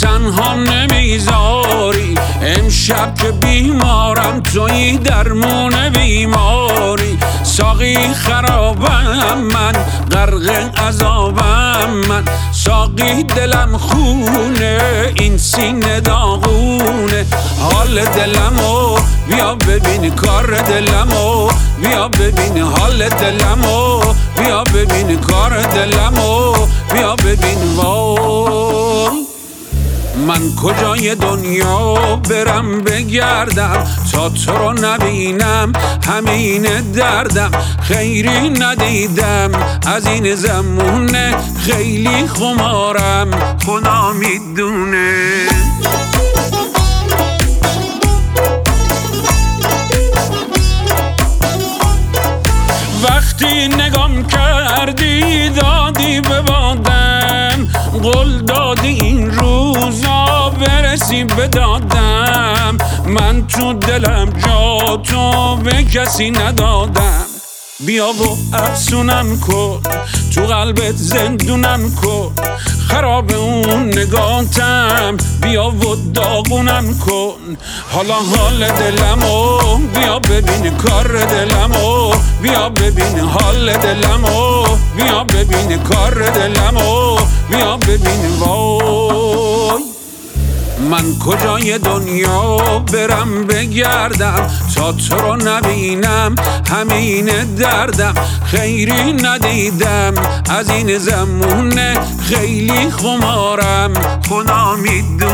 تنها نمیذاری. امشب که بیمارم تویی درمون بیماری. ساقی خرابم من، غرق عذابم من. ساقی دلم خونه، این سینه داغونه. حال دلمو بیا ببین، کار دلمو بیا ببین. حال دلمو بیا ببین، کار دلمو بیا ببین. وای من کجای دنیا برم بگردم تا تو رو نبینم؟ همین دردم، خیری ندیدم از این زمونه. خیلی خمارم، خدا میدونه. وقتی نگام کردی دادی به بادم، قول دادی این روزا برسی به دادم. من تو دلم جا تو به کسی ندادم. بیا و افسونم کن، تو قلبت زندونم کن. خراب اون نگاتم، بیا و داغونم کن. حالا حال دلمو بیا ببین، کار دلمو بیا ببین. حال دلمو بیا ببین، کار دلمو بیا ببین. وای من کجای دنیا برم بگردم تا تو رو نبینم؟ همین دردم، خیری ندیدم از این زمونه. خیلی خمارم، خدا میدونه.